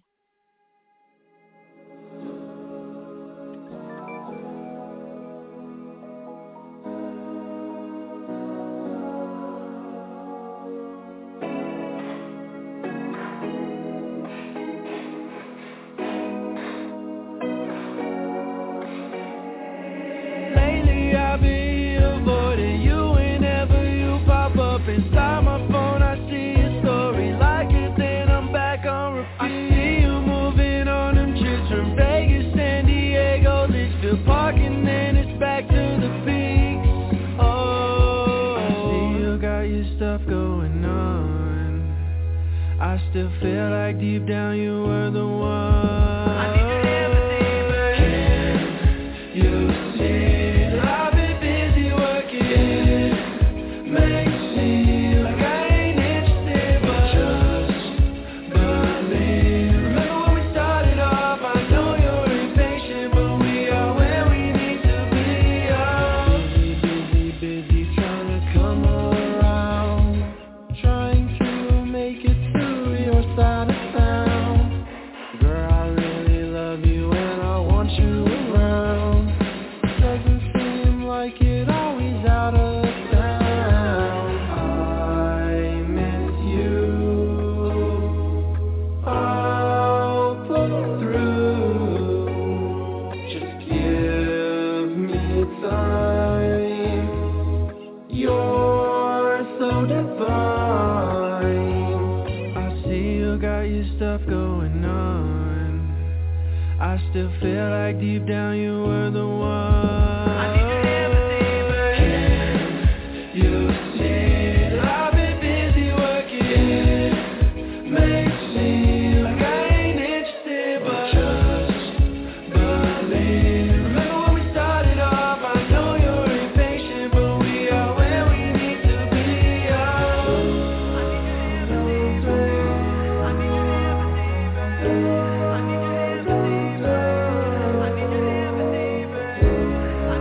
Inside my phone I see a story, like it, then I'm back on repeat. I see you moving on them trips from Vegas, San Diego, Litchfield Park, and then it's back to the peaks. Oh, I see you got your stuff going on. I still feel like deep down you were the one. I need you to never leave. Can you see I've been busy working, make still feel like deep down you were the one. I need you to never leave. Can you see I've been busy working, make it seem like I ain't interested, but just believe. Remember when we started off, I know you're impatient, but we are where we need to be. Oh, I need you to never leave. I need you to never leave. I need you to never leave.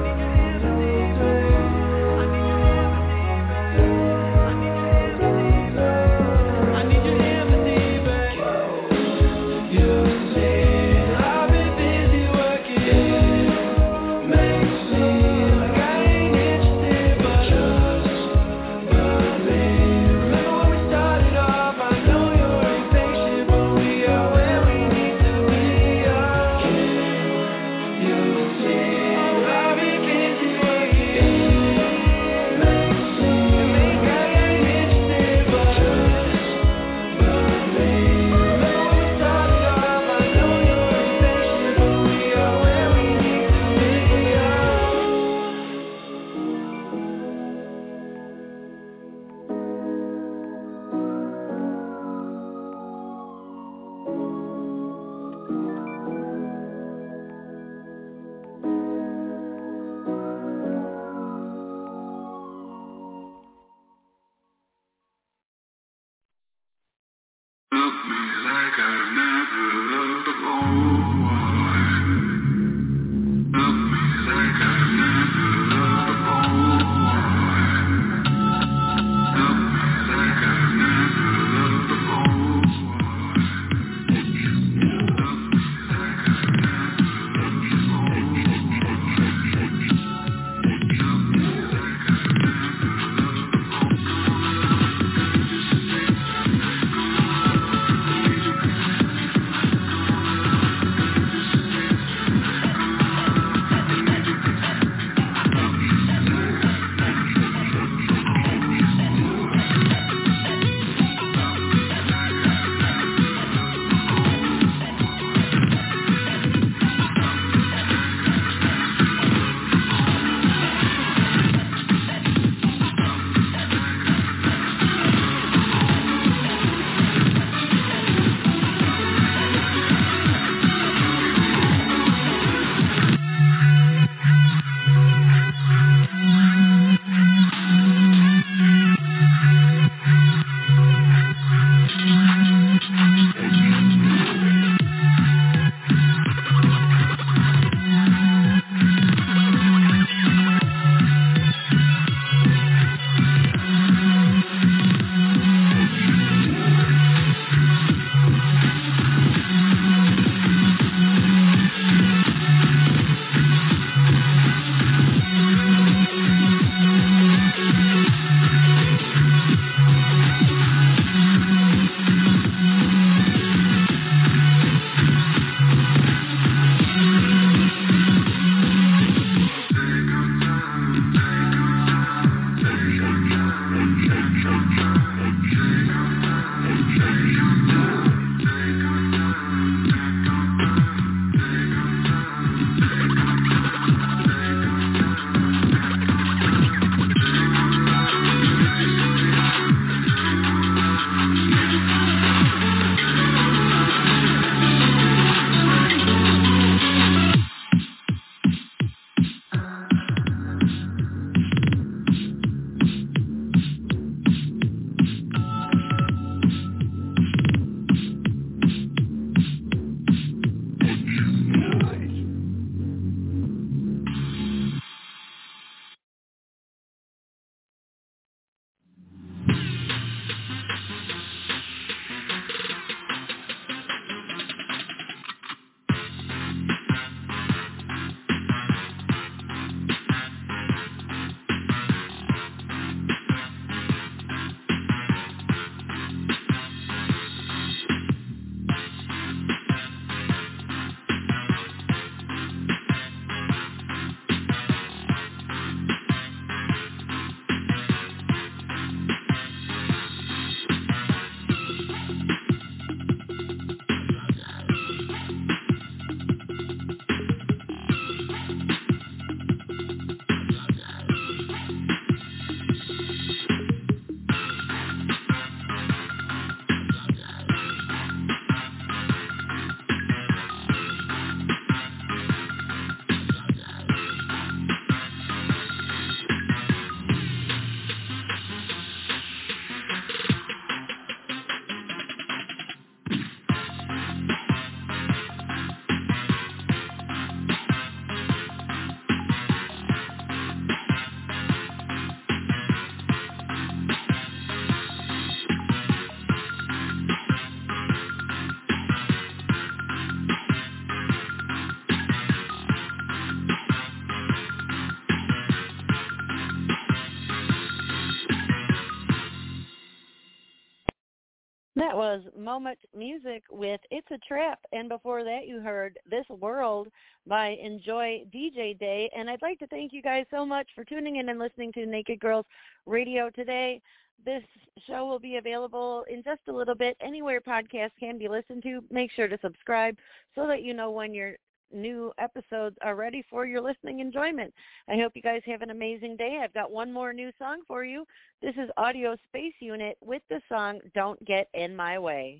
That was Moment Music with It's a Trap. And before that, you heard This World by Enjoy DJ Day. And I'd like to thank you guys so much for tuning in and listening to Naked Girls Radio today. This show will be available in just a little bit anywhere podcasts can be listened to. Make sure to subscribe so that you know when your new episodes are ready for your listening enjoyment. I hope you guys have an amazing day. I've got one more new song for you. This is Audio Space Unit with the song Don't Get in My Way.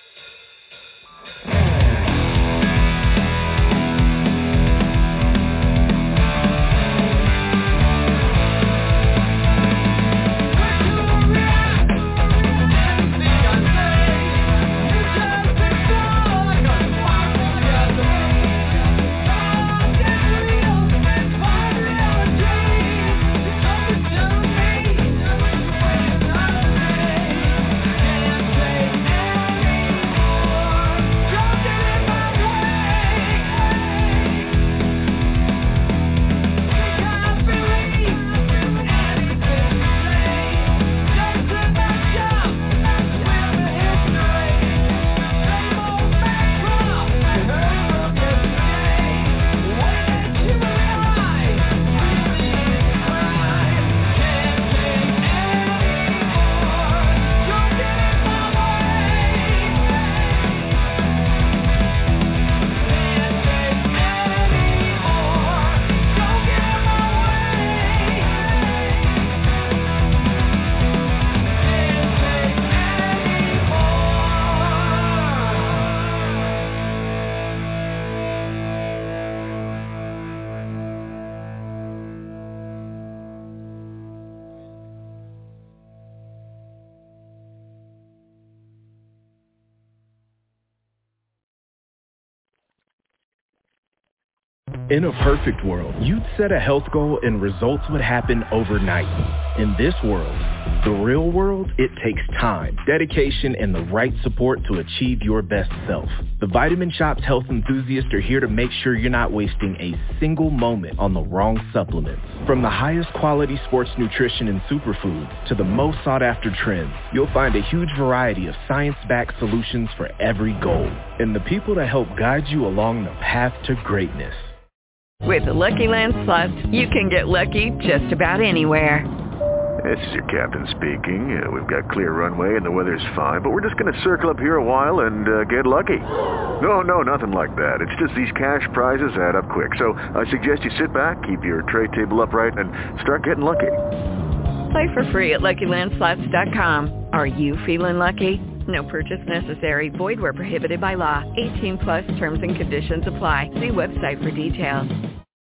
In a perfect world, you'd set a health goal and results would happen overnight. In this world, the real world, it takes time, dedication, and the right support to achieve your best self. The Vitamin Shoppe health enthusiasts are here to make sure you're not wasting a single moment on the wrong supplements. From the highest quality sports nutrition and superfoods to the most sought-after trends, you'll find a huge variety of science-backed solutions for every goal. And the people that help guide you along the path to greatness. With the Lucky Land Slots, you can get lucky just about anywhere. This is your captain speaking. We've got clear runway and the weather's fine, but we're just going to circle up here a while and get lucky. No, nothing like that. It's just these cash prizes add up quick. So I suggest you sit back, keep your tray table upright, and start getting lucky. Play for free at LuckyLandSlots.com. Are you feeling lucky? No purchase necessary. Void where prohibited by law. 18+ terms and conditions apply. See website for details.